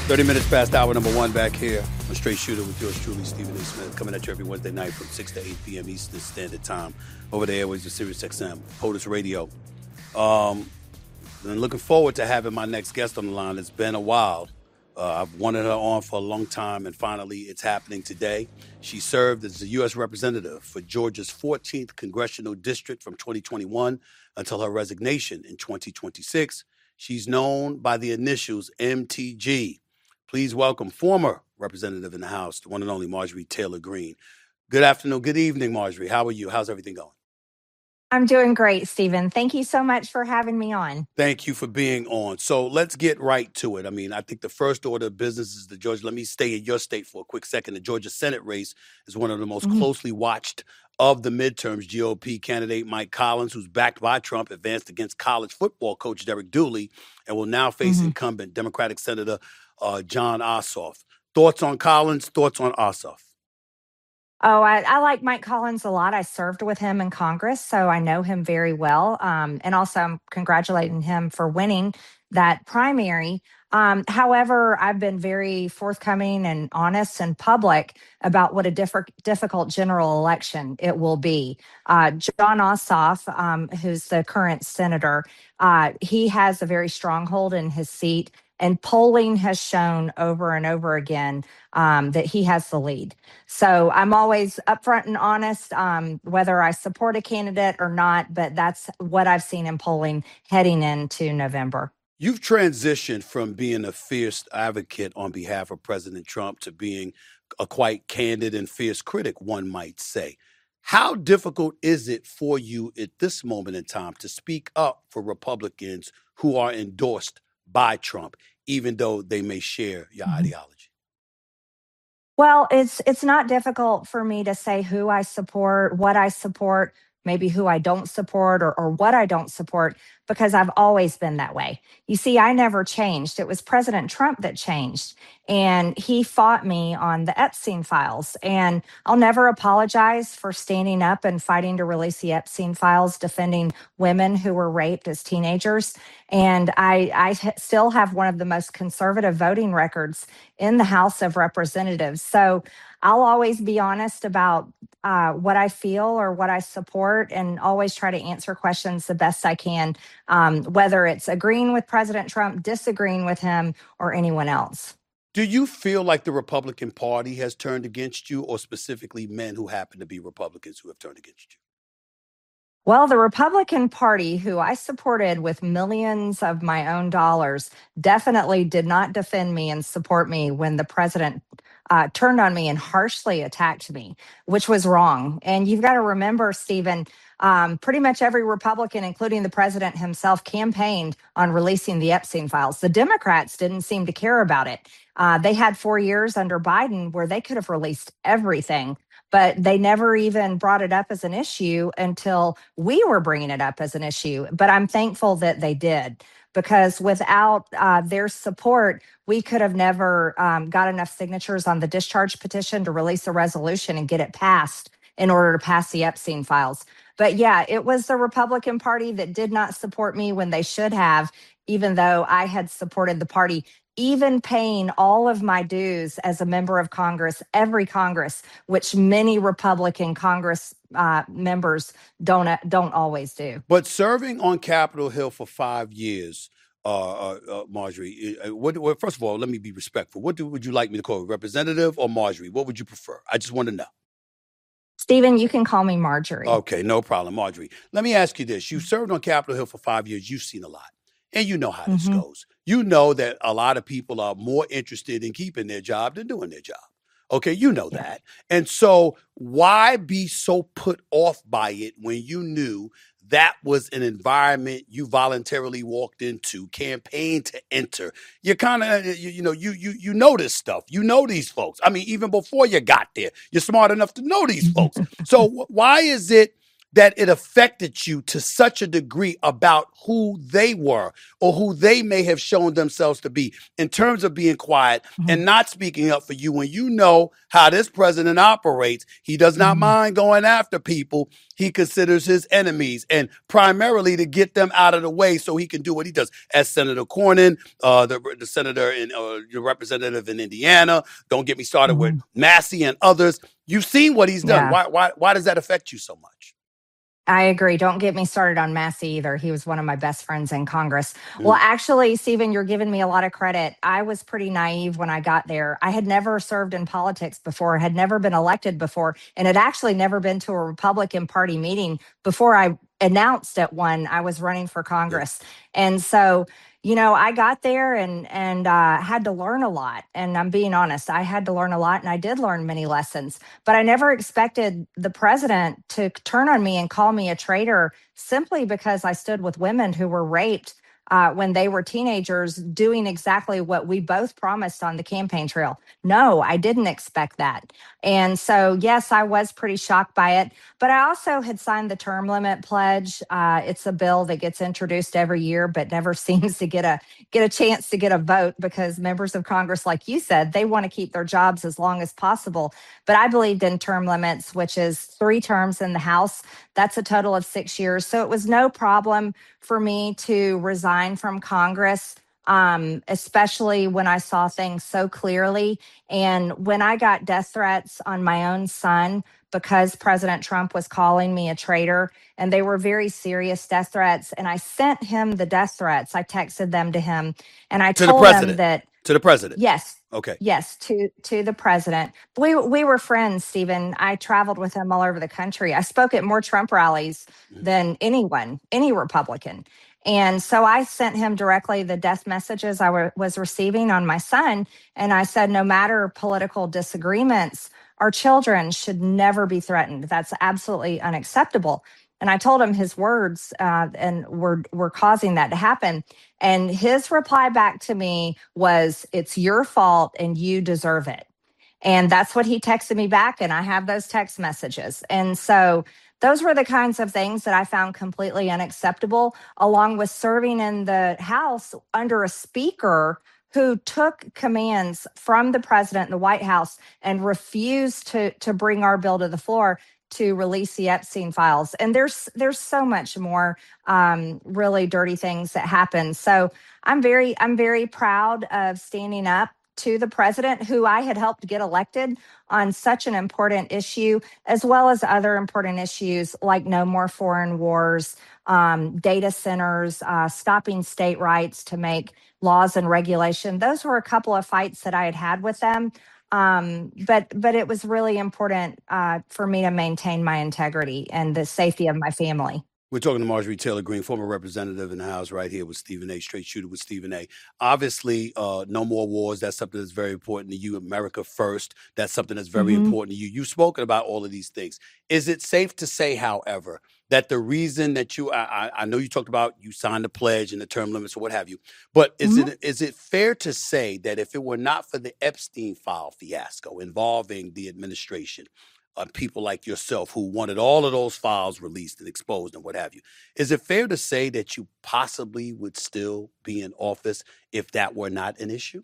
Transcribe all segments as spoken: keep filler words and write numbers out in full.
thirty minutes past hour number one back here on Straight Shooter with yours truly, Stephen A. Smith, coming at you every Wednesday night from six to eight p.m. Eastern Standard Time over the airways of Sirius X M, POTUS Radio. Um, and looking forward to having my next guest on the line. It's been a while. Uh, I've wanted her on for a long time, and finally it's happening today. She served as the U S representative for Georgia's fourteenth Congressional District from twenty twenty-one until her resignation in twenty twenty-six. She's known by the initials M T G. Please welcome former representative in the House, the one and only Marjorie Taylor Greene. Good afternoon. Good evening, Marjorie. How are you? How's everything going? I'm doing great, Stephen. Thank you so much for having me on. Thank you for being on. So let's get right to it. I mean, I think the first order of business is the Georgia. Let me stay in your state for a quick second. The Georgia Senate race is one of the most mm-hmm. closely watched of the midterms. G O P candidate Mike Collins, who's backed by Trump, advanced against college football coach Derek Dooley and will now face mm-hmm. incumbent Democratic Senator uh, Jon Ossoff. Thoughts on Collins? Thoughts on Ossoff? Oh, I, I like Mike Collins a lot. I served with him in Congress, so I know him very well. Um, and also, I'm congratulating him for winning that primary. Um, however, I've been very forthcoming and honest and public about what a diff- difficult general election it will be. Uh, Jon Ossoff, um, who's the current senator, uh, he has a very strong hold in his seat. And polling has shown over and over again um, that he has the lead. So I'm always upfront and honest, um, whether I support a candidate or not, but that's what I've seen in polling heading into November. You've transitioned from being a fierce advocate on behalf of President Trump to being a quite candid and fierce critic, one might say. How difficult is it for you at this moment in time to speak up for Republicans who are endorsed by Trump, even though they may share your mm-hmm. ideology? Well, it's it's not difficult for me to say who I support, what I support, maybe who I don't support or, or what I don't support, because I've always been that way. You see, I never changed. It was President Trump that changed. And he fought me on the Epstein files. And I'll never apologize for standing up and fighting to release the Epstein files, defending women who were raped as teenagers. And I, I still have one of the most conservative voting records in the House of Representatives. So I'll always be honest about uh, what I feel or what I support, and always try to answer questions the best I can, um, whether it's agreeing with President Trump, disagreeing with him, or anyone else. Do you feel like the Republican Party has turned against you, or specifically men who happen to be Republicans who have turned against you? Well, the Republican Party, who I supported with millions of my own dollars, definitely did not defend me and support me when the president uh, turned on me and harshly attacked me, which was wrong. And you've got to remember, Stephen, um, pretty much every Republican, including the president himself, campaigned on releasing the Epstein files. The Democrats didn't seem to care about it. Uh, they had four years under Biden where they could have released everything, but they never even brought it up as an issue until we were bringing it up as an issue. But I'm thankful that they did, because without uh, their support, we could have never um, got enough signatures on the discharge petition to release a resolution and get it passed in order to pass the Epstein files. But yeah, it was the Republican Party that did not support me when they should have, even though I had supported the party, even paying all of my dues as a member of Congress, every Congress, which many Republican Congress uh, members don't don't always do. But serving on Capitol Hill for five years, uh, uh, uh, Marjorie, uh, what, well, first of all, let me be respectful. What do, would you like me to call you, Representative or Marjorie? What would you prefer? I just want to know. Stephen, you can call me Marjorie. Okay, no problem, Marjorie. Let me ask you this. You served on Capitol Hill for five years. You've seen a lot. And you know how this mm-hmm. goes. You know that a lot of people are more interested in keeping their job than doing their job. Okay, you know yeah. that. And so why be so put off by it when you knew that was an environment you voluntarily walked into, campaigned to enter? You kind of, you, you know, you you you know this stuff. You know these folks. I mean, even before you got there, you're smart enough to know these folks. So why is it that it affected you to such a degree about who they were or who they may have shown themselves to be in terms of being quiet Mhm. and not speaking up for you when you know how this president operates? He does not Mhm. mind going after people he considers his enemies, and primarily to get them out of the way so he can do what he does. As Senator Cornyn, uh, the, the senator and uh, the representative in Indiana, don't get me started with Mhm. Massey and others. You've seen what he's done. Yeah. Why, why, why does that affect you so much? I agree. Don't get me started on Massey either. He was one of my best friends in Congress. Mm. Well, actually, Stephen, you're giving me a lot of credit. I was pretty naive when I got there. I had never served in politics before, had never been elected before, and had actually never been to a Republican Party meeting before I announced at one I was running for Congress. Yeah. And so, you know, I got there and and uh, had to learn a lot. And I'm being honest, I had to learn a lot, and I did learn many lessons. But I never expected the president to turn on me and call me a traitor simply because I stood with women who were raped uh, when they were teenagers, doing exactly what we both promised on the campaign trail. No, I didn't expect that. And so, yes, I was pretty shocked by it. But I also had signed the term limit pledge. Uh, it's a bill that gets introduced every year, but never seems to get a get a chance to get a vote because members of Congress, like you said, they want to keep their jobs as long as possible. But I believed in term limits, which is three terms in the House. That's a total of six years. So it was no problem for me to resign from Congress, um, especially when I saw things so clearly. And when I got death threats on my own son because President Trump was calling me a traitor, and they were very serious death threats, and I sent him the death threats. I texted them to him, and I to the told president. him that To the president. yes. Okay. Yes, to to the president. We we were friends, Stephen. I traveled with him all over the country. I spoke at more Trump rallies Mhm. than anyone, any Republican. And so I sent him directly the death messages I were, was receiving on my son. And I said, no matter political disagreements, our children should never be threatened. That's absolutely unacceptable. And I told him his words uh, and were, were causing that to happen. And his reply back to me was, it's your fault and you deserve it. And that's what he texted me back. And I have those text messages. And so those were the kinds of things that I found completely unacceptable, along with serving in the House under a speaker who took commands from the president in the White House and refused to, to bring our bill to the floor to release the Epstein files. And there's there's so much more um, really dirty things that happen. So I'm very I'm very proud of standing up to the president, who I had helped get elected on such an important issue, as well as other important issues like no more foreign wars, um, data centers, uh, stopping state rights to make laws and regulation. Those were a couple of fights that I had had with them. Um, but but it was really important uh, for me to maintain my integrity and the safety of my family. We're talking to Marjorie Taylor Greene, former representative in the House, right here with Stephen A. Straight Shooter with Stephen A. Obviously, uh, no more wars. That's something that's very important to you. America first. That's something that's very Mhm. important to you. You've spoken about all of these things. Is it safe to say, however, that the reason that you, I, I- I know you talked about you signed the pledge and the term limits or what have you, but is Mhm. it is it fair to say that if it were not for the Epstein file fiasco involving the administration, uh, people like yourself who wanted all of those files released and exposed and what have you, is it fair to say that you possibly would still be in office if that were not an issue?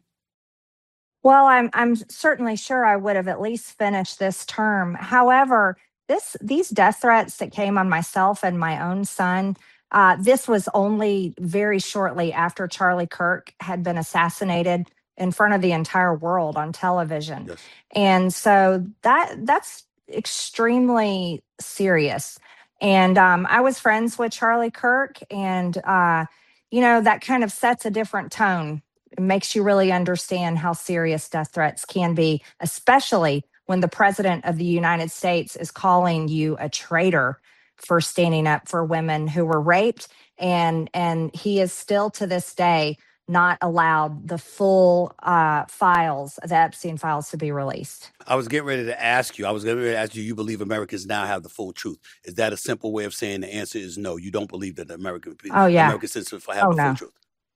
Well, I'm I'm certainly sure I would have at least finished this term. However, this these death threats that came on myself and my own son, uh, this was only very shortly after Charlie Kirk had been assassinated in front of the entire world on television. Yes. And so that that's extremely serious. And um, I was friends with Charlie Kirk, and uh, you know that kind of sets a different tone. It makes you really understand how serious death threats can be, especially when the president of the United States is calling you a traitor for standing up for women who were raped. And, and he is still to this day not allowed the full uh, files, the Epstein files, to be released. I was getting ready to ask you, I was getting ready to ask you, you believe Americans now have the full truth. Is that a simple way of saying the answer is no? You don't believe that the American people, Oh, yeah. American citizens have Oh, the full no. truth?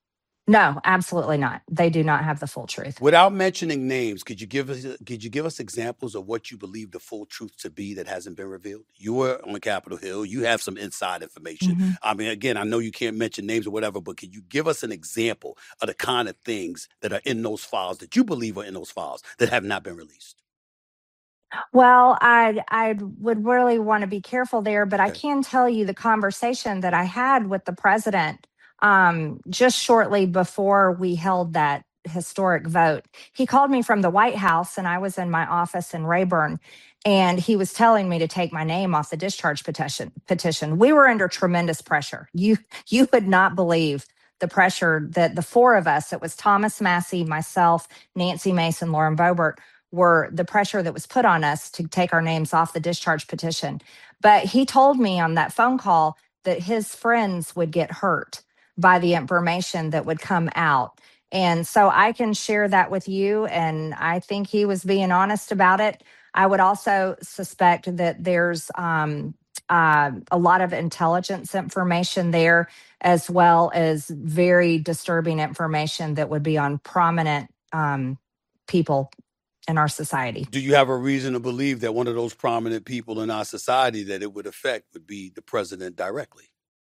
No, absolutely not. They do not have the full truth. Without mentioning names, could you give us could you give us examples of what you believe the full truth to be that hasn't been revealed? You were on Capitol Hill. You have some inside information. Mm-hmm. I mean, again, I know you can't mention names or whatever, but could you give us an example of the kind of things that are in those files that you believe are in those files that have not been released? Well, I I would really want to be careful there, but I Okay. can tell you the conversation that I had with the president um, just shortly before we held that historic vote. He called me from the White House, and I was in my office in Rayburn, and he was telling me to take my name off the discharge petition. Petition. We were under tremendous pressure. You you would not believe the pressure that the four of us. It was Thomas Massey, myself, Nancy Mason, Lauren Boebert, were the pressure that was put on us to take our names off the discharge petition. But he told me on that phone call that his friends would get hurt by the information that would come out. And so I can share that with you. And I think he was being honest about it. I would also suspect that there's um, uh, a lot of intelligence information there, as well as very disturbing information that would be on prominent um, people in our society. Do you have a reason to believe that one of those prominent people in our society that it would affect would be the president directly?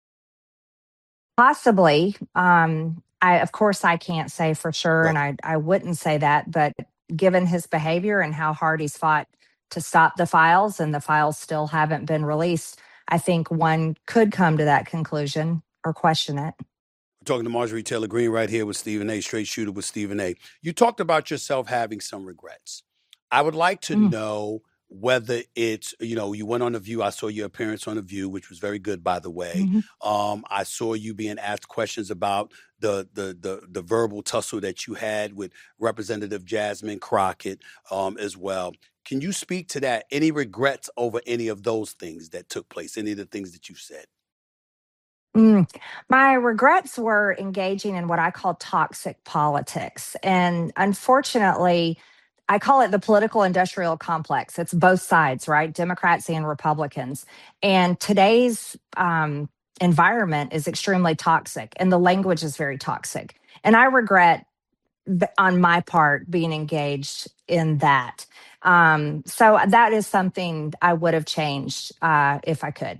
Possibly. Um, I, of course, I can't say for sure, Right. and I, I wouldn't say that. But given his behavior and how hard he's fought to stop the files, and the files still haven't been released, I think one could come to that conclusion or question it. We're talking to Marjorie Taylor Greene right here with Stephen A., Straight Shooter with Stephen A. You talked about yourself having some regrets. I would like to Mm. know whether it's, you know, you went on The View. I saw your appearance on The View, which was very good, by the way. Mhm. Um, I saw you being asked questions about the the the, the verbal tussle that you had with Representative Jasmine Crockett um, as well. Can you speak to that? Any regrets over any of those things that took place? Any of the things that you said? Mm. My regrets were engaging in what I call toxic politics. And unfortunately, I call it the political industrial complex. It's both sides, right? Democrats and Republicans. And today's um, environment is extremely toxic, and the language is very toxic. And I regret, b- on my part, being engaged in that. Um, so that is something I would have changed uh, if I could.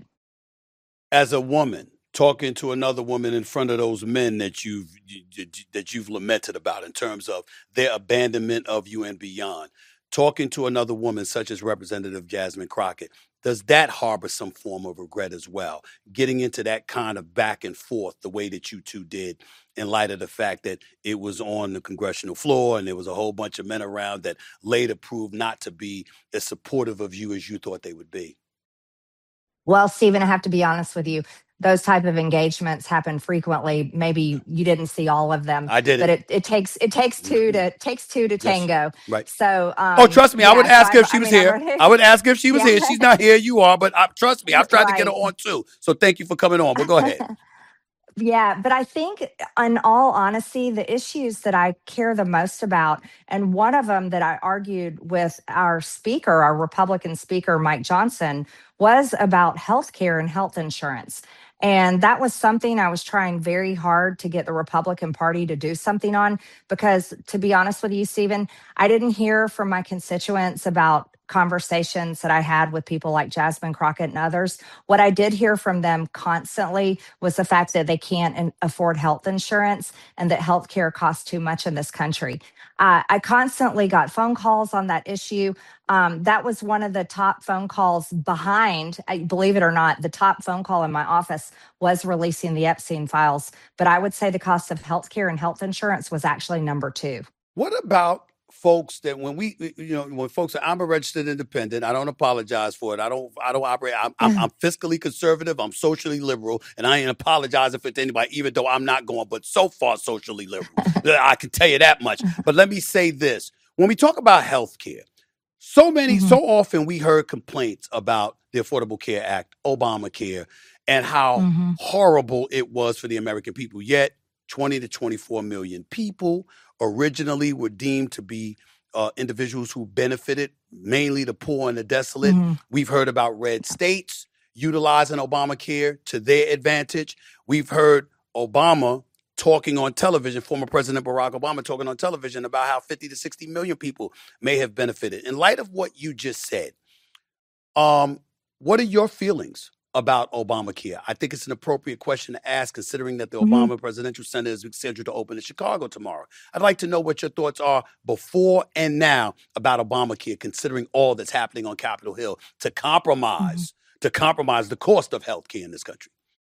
As a woman, talking to another woman in front of those men that you've that you've lamented about in terms of their abandonment of you and beyond, talking to another woman such as Representative Jasmine Crockett, does that harbor some form of regret as well? Getting into that kind of back and forth the way that you two did, in light of the fact that it was on the congressional floor and there was a whole bunch of men around that later proved not to be as supportive of you as you thought they would be. Well, Stephen, I have to be honest with you. Those type of engagements happen frequently. Maybe you didn't see all of them, I didn't. but it, it takes it takes two to takes two to Yes, tango. right. So, um, Oh, trust me, I would yeah. So ask her I, if she I was mean, I here. would, I would ask her if she was yeah, here. She's not here. You are, but I, trust me, I've tried to get her right. on too. So thank you for coming on. But go ahead. Yeah, but I think, in all honesty, the issues that I care the most about, and one of them that I argued with our speaker, our Republican speaker, Mike Johnson, was about healthcare and health insurance. And that was something I was trying very hard to get the Republican Party to do something on, because, to be honest with you, Stephen, I didn't hear from my constituents about conversations that I had with people like Jasmine Crockett and others. What I did hear from them constantly was the fact that they can't in- afford health insurance, and that healthcare costs too much in this country. Uh, I constantly got phone calls on that issue. Um, that was one of the top phone calls behind, I- believe it or not, the top phone call in my office was releasing the Epstein files. But I would say the cost of healthcare and health insurance was actually number two. What about folks that when we, you know, when folks say, I'm a registered independent, I don't apologize for it. I don't, I don't operate. I'm, I'm, I'm fiscally conservative. I'm socially liberal, and I ain't apologizing for it to anybody, even though I'm not going, but so far socially liberal. I can tell you that much. But let me say this. When we talk about healthcare, so many, Mhm. so often we heard complaints about the Affordable Care Act, Obamacare, and how Mhm. horrible it was for the American people. Yet twenty to twenty-four million people originally were deemed to be uh, individuals who benefited, mainly the poor and the desolate. Mhm. We've heard about red states utilizing Obamacare to their advantage. We've heard Obama talking on television, former President Barack Obama talking on television about how fifty to sixty million people may have benefited. In light of what you just said, um, what are your feelings about Obamacare? I think it's an appropriate question to ask, considering that the Mhm. Obama Presidential Center is scheduled to open in Chicago tomorrow. I'd like to know what your thoughts are before and now about Obamacare, considering all that's happening on Capitol Hill to compromise, Mhm. to compromise the cost of health care in this country.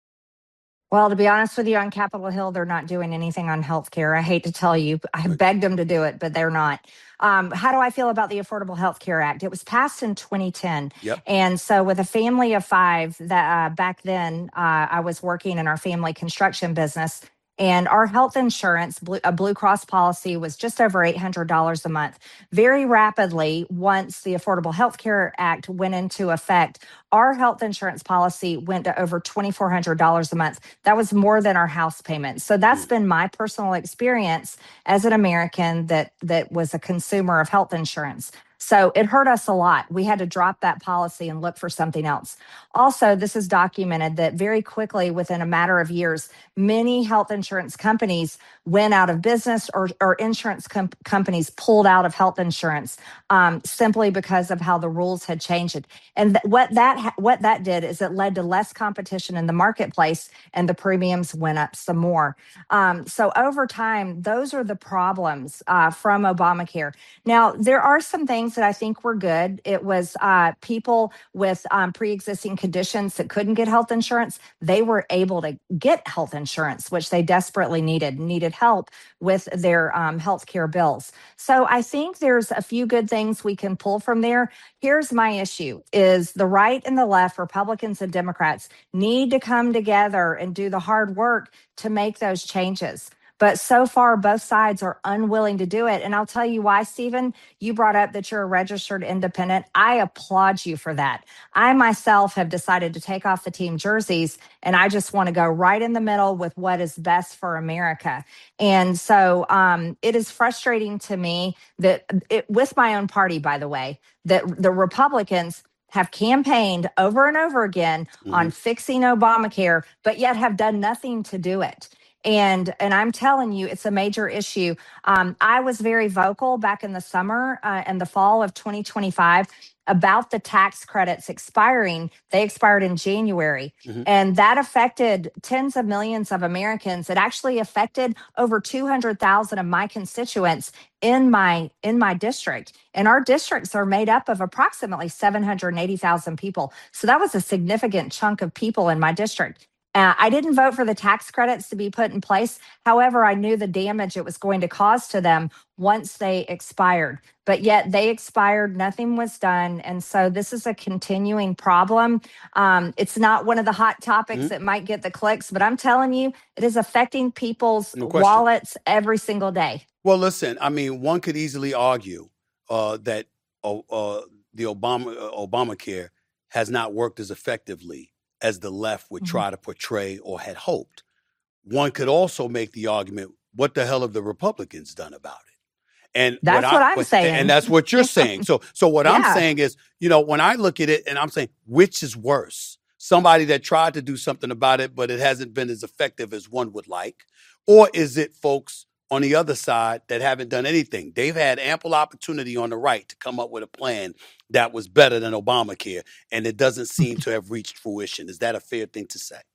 Well, to be honest with you, on Capitol Hill, they're not doing anything on healthcare. I hate to tell you, I Right. begged them to do it, but they're not. Um, how do I feel about the Affordable Health Care Act? It was passed in twenty ten. Yep. And so, with a family of five, that uh, back then uh, I was working in our family construction business, and our health insurance, Blue, a Blue Cross policy, was just over eight hundred dollars a month. Very rapidly, once the Affordable Health Care Act went into effect, our health insurance policy went to over twenty-four hundred dollars a month. That was more than our house payment. So that's Mm. been my personal experience as an American that that was a consumer of health insurance. So it hurt us a lot. We had to drop that policy and look for something else. Also, this is documented that very quickly, within a matter of years, many health insurance companies went out of business, or, or insurance com- companies pulled out of health insurance um, simply because of how the rules had changed. And th- what that ha- what that did is it led to less competition in the marketplace, and the premiums went up some more. Um, so over time, those are the problems uh, from Obamacare. Now, there are some things that I think were good. It was uh, people with um, pre-existing conditions that couldn't get health insurance. They were able to get health insurance, which they desperately needed, needed help with their um, health care bills. So I think there's a few good things we can pull from there. Here's my issue is the right and the left, Republicans and Democrats, need to come together and do the hard work to make those changes. But so far, both sides are unwilling to do it. And I'll tell you why, Stephen. You brought up that you're a registered independent. I applaud you for that. I myself have decided to take off the team jerseys, and I just want to go right in the middle with what is best for America. And so um, it is frustrating to me that, it, with my own party, by the way, that the Republicans have campaigned over and over again Mhm. on fixing Obamacare, but yet have done nothing to do it. And and I'm telling you, it's a major issue. Um, I was very vocal back in the summer uh, and the fall of twenty twenty-five about the tax credits expiring. They expired in January, Mhm. and that affected tens of millions of Americans. It actually affected over two hundred thousand of my constituents in my in my district. And our districts are made up of approximately seven hundred eighty thousand people. So that was a significant chunk of people in my district. Uh, I didn't vote for the tax credits to be put in place. However, I knew the damage it was going to cause to them once they expired. But yet they expired, nothing was done. And so this is a continuing problem. Um, it's not one of the hot topics Mhm. that might get the clicks, but I'm telling you, it is affecting people's No question. wallets every single day. Well, listen, I mean, one could easily argue uh, that uh, uh, the Obama uh, Obamacare has not worked as effectively as the left would Mhm. try to portray or had hoped. One could also make the argument, what the hell have the Republicans done about it? And what That's I what I'm what, saying. and that's what you're saying. So so what I'm Yeah. saying is, you know, when I look at it and I'm saying, which is worse? Somebody that tried to do something about it, but it hasn't been as effective as one would like, or is it folks on the other side that haven't done anything? They've had ample opportunity on the right to come up with a plan that was better than Obamacare, and it doesn't seem to have reached fruition. Is that a fair thing to say?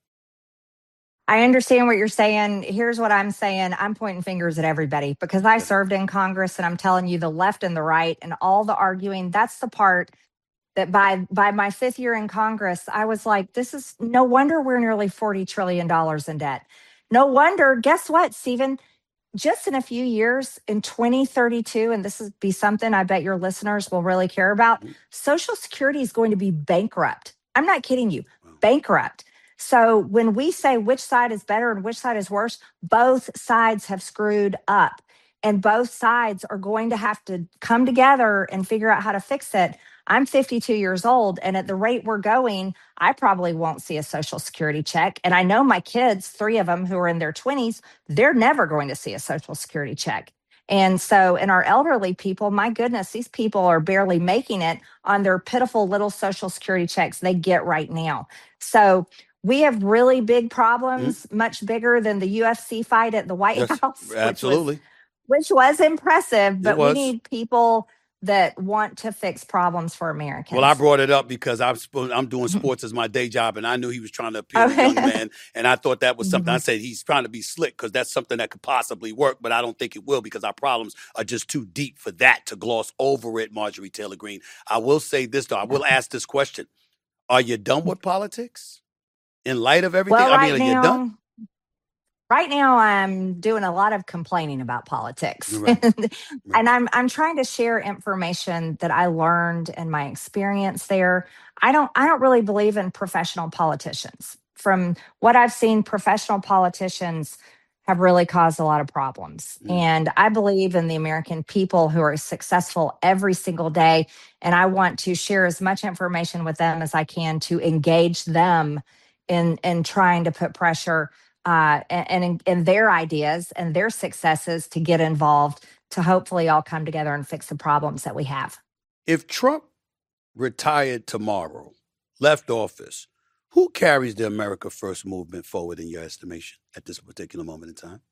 I understand what you're saying. Here's what I'm saying. I'm pointing fingers at everybody because I Okay. served in Congress, and I'm telling you, the left and the right and all the arguing, that's the part that by by my fifth year in Congress, I was like, this is no wonder we're nearly forty trillion dollars in debt. No wonder. Guess what, Stephen? Just in a few years, in twenty thirty-two, and this is be something I bet your listeners will really care about, Mhm. Social Security is going to be bankrupt. I'm not kidding you, Wow. bankrupt. So when we say which side is better and which side is worse, both sides have screwed up. And both sides are going to have to come together and figure out how to fix it. I'm fifty-two years old, and at the rate we're going, I probably won't see a Social Security check. And I know my kids, three of them who are in their twenties, they're never going to see a Social Security check. And so, in our elderly people, my goodness, these people are barely making it on their pitiful little Social Security checks they get right now. So, we have really big problems, Mm-hmm. much bigger than the U F C fight at the White Yes, House, absolutely. which was, which was impressive. It But we was. need people that want to fix problems for Well, I Americans. brought it up because I'm sp- I'm doing sports as my day job, and I knew he was trying to appeal to Oh. young men, and I thought that was something. I Mhm. said he's trying to be slick because that's something that could possibly work, but I don't think it will because our problems are just too deep for that to gloss over it, Marjorie Taylor Greene. I will say this, though. I will ask this question. Are you done with politics? In light of everything? Well, I right mean, are you done? now, right now I'm doing a lot of complaining about politics. Right. and, Right. and I'm I'm trying to share information that I learned in my experience there. I don't I don't really believe in professional politicians. From what I've seen, professional politicians have really caused a lot of problems. Mm. And I believe in the American people who are successful every single day. And I want to share as much information with them as I can to engage them in in trying to put pressure uh, and, and, and their ideas and their successes to get involved to hopefully all come together and fix the problems that we have. If Trump retired tomorrow, left office, who carries the America First movement forward in your estimation at this particular moment in time?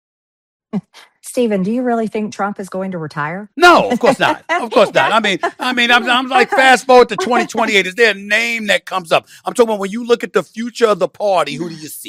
Stephen, do you really think Trump is going to retire? No, of course not. Of course not. I mean, I mean, I'm, I'm like fast forward to twenty twenty-eight. Is there a name that comes up? I'm talking about when you look at the future of the party, who do you see?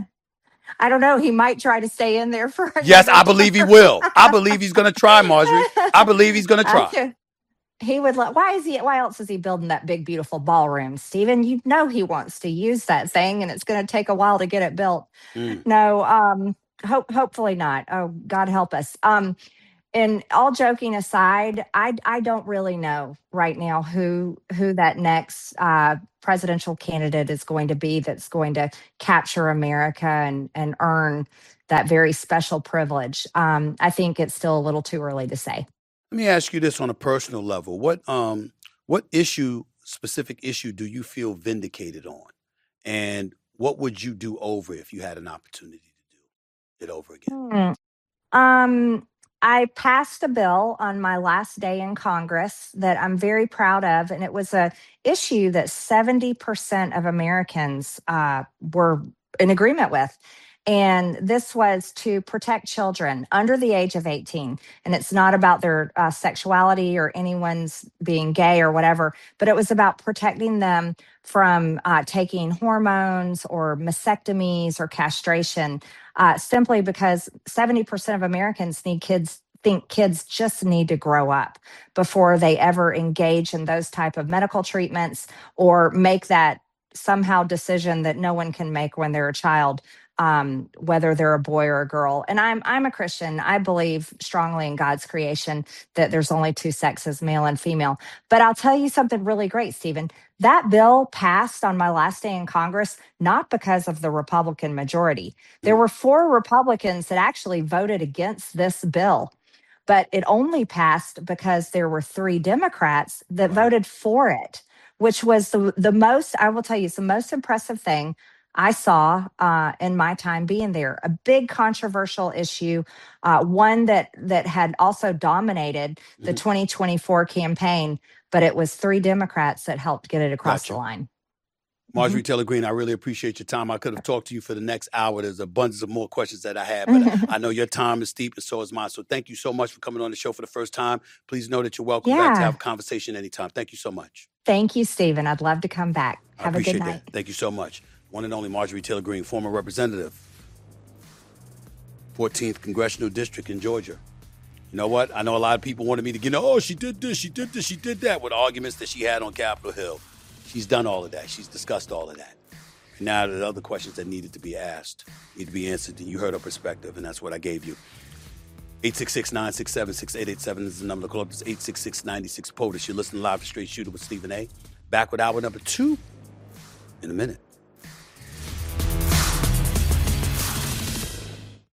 I don't know. He might try to stay in there for. Yes, I believe he will. I believe he's going to try, Marjorie. I believe he's going to try. Okay. He would. Let, why is he? Why else is he building that big, beautiful ballroom, Stephen? You know he wants to use that thing, and it's going to take a while to get it built. Mm. No, um, hope hopefully not. Oh, God help us. Um, and all joking aside, I I don't really know right now who who that next uh, presidential candidate is going to be that's going to capture America and and earn that very special privilege. Um, I think it's still a little too early to say. Let me ask you this on a personal level. What um what issue, specific issue, do you feel vindicated on? And what would you do over if you had an opportunity to do it over again? Hmm. Um, I passed a bill on my last day in Congress that I'm very proud of, and it was a issue that seventy percent of Americans uh, were in agreement with. And this was to protect children under the age of eighteen. And it's not about their uh, sexuality or anyone's being gay or whatever, but it was about protecting them from uh, taking hormones or mastectomies or castration, uh, simply because seventy percent of Americans need kids think kids just need to grow up before they ever engage in those type of medical treatments or make that somehow decision that no one can make when they're a child, um, whether they're a boy or a girl. And I'm I'm a Christian. I believe strongly in God's creation, that there's only two sexes, male and female. But I'll tell you something really great, Stephen. That bill passed on my last day in Congress, not because of the Republican majority. There were four Republicans that actually voted against this bill, but it only passed because there were three Democrats that Wow. voted for it, which was the, the most, I will tell you, it's the most impressive thing I saw uh, in my time being there. A big controversial issue, uh, one that that had also dominated the Mhm. twenty twenty-four campaign, but it was three Democrats that helped get it across Gotcha. the line. Marjorie Taylor Greene, I really appreciate your time. I could have talked to you for the next hour. There's abundance of more questions that I have, but I, I know your time is steep and so is mine. So thank you so much for coming on the show for the first time. Please know that you're welcome back to Yeah. have a conversation anytime. Thank you so much. Thank you, Stephen. I'd love to come back. I Have a good appreciate night. that. Thank you so much. One and only Marjorie Taylor Greene, former representative, fourteenth Congressional District in Georgia. You know what? I know a lot of people wanted me to get, oh, she did this, she did this, she did that, with arguments that she had on Capitol Hill. She's done all of that. She's discussed all of that. And now there's other questions that needed to be asked, need to be answered, and you heard her perspective, and that's what I gave you. eight six six, nine six seven, six eight eight seven is the number to call up. It's eight six six, nine six, POTUS. You're listening live to Straight Shooter with Stephen A. Back with hour number two in a minute.